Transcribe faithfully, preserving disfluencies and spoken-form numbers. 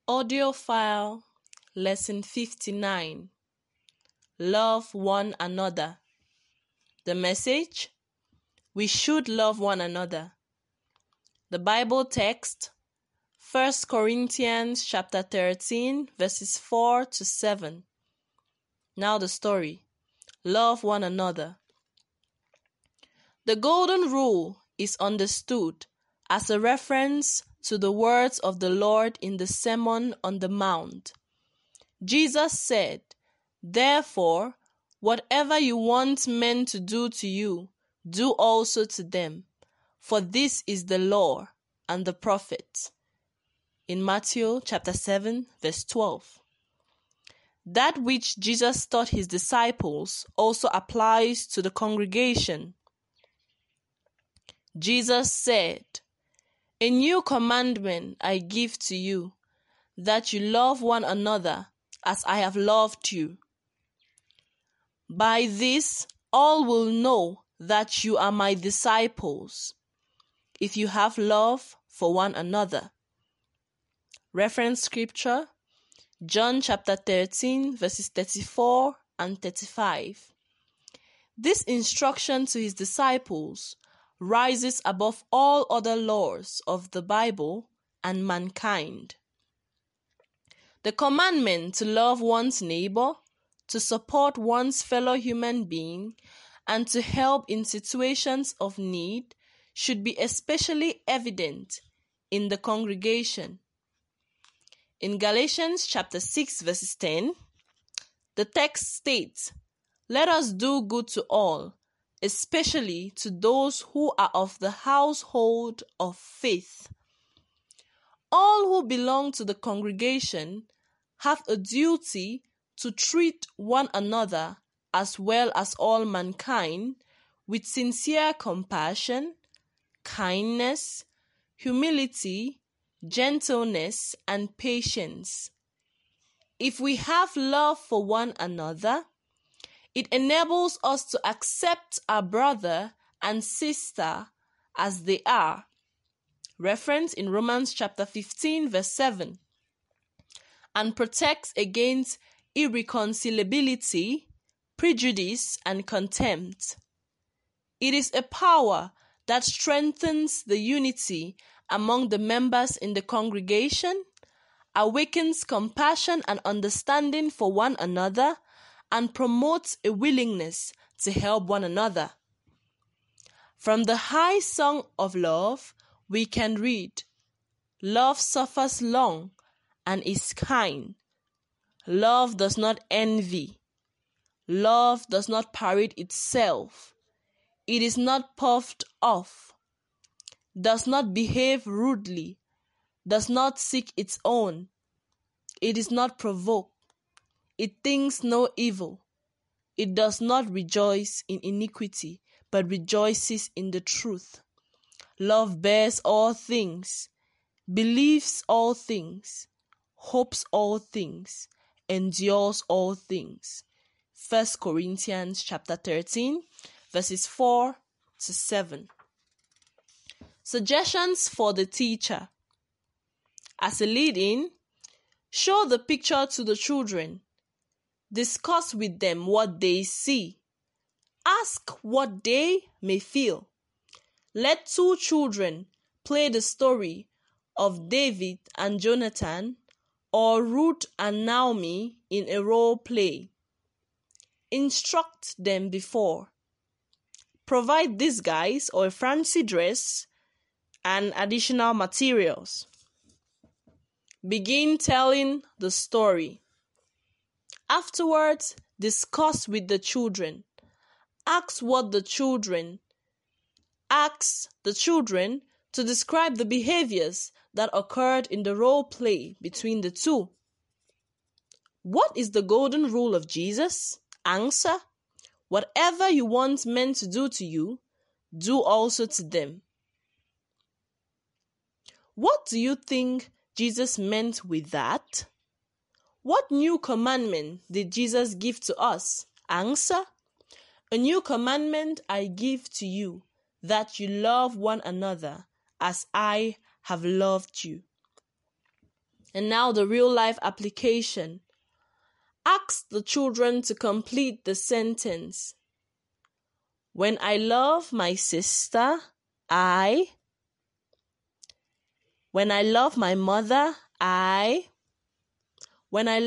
Audio file Lesson fifty-nine. Love one another. The message: we should love one another. The Bible text: First Corinthians chapter thirteen, verses four to seven. Now the story: love one another. The golden rule is understood as a reference to the words of the Lord in the Sermon on the Mount. Jesus said, "Therefore, whatever you want men to do to you, do also to them, for this is the law and the prophets." In Matthew chapter seven, verse twelve. That which Jesus taught his disciples also applies to the congregation. Jesus said, "A new commandment I give to you, that you love one another as I have loved you. By this all will know that you are my disciples, if you have love for one another." Reference scripture: John chapter thirteen, verses thirty-four and thirty-five. This instruction to his disciples rises above all other laws of the Bible and mankind. The commandment to love one's neighbor, to support one's fellow human being, and to help in situations of need should be especially evident in the congregation. In Galatians chapter six, verses ten, the text states, "Let us do good to all, especially to those who are of the household of faith." All who belong to the congregation have a duty to treat one another, as well as all mankind, with sincere compassion, kindness, humility, gentleness, and patience. If we have love for one another, it enables us to accept our brother and sister as they are. Reference in Romans chapter fifteen, verse seven. And protects against irreconcilability, prejudice, and contempt. It is a power that strengthens the unity among the members in the congregation, awakens compassion and understanding for one another, and promotes a willingness to help one another. From the high song of love, we can read, "Love suffers long and is kind. Love does not envy. Love does not parade itself. It is not puffed off, does not behave rudely, does not seek its own. It is not provoked. It thinks no evil. It does not rejoice in iniquity, but rejoices in the truth. Love bears all things, believes all things, hopes all things, endures all things." First Corinthians chapter thirteen, verses four to seven. Suggestions for the teacher. As a lead-in, show the picture to the children. Discuss with them what they see. Ask what they may feel. Let two children play the story of David and Jonathan, or Ruth and Naomi in a role play. Instruct them before. Provide these guys or a fancy dress and additional materials. Begin telling the story. Afterwards, discuss with the children. Ask what the children Ask the children to describe the behaviors that occurred in the role play between the two. What is the golden rule of Jesus? Answer: whatever you want men to do to you, do also to them. What do you think Jesus meant with that? What new commandment did Jesus give to us? Answer: a new commandment I give to you, that you love one another as I have loved you. And now the real life application. Ask the children to complete the sentence. When I love my sister, I. When I love my mother, I. When I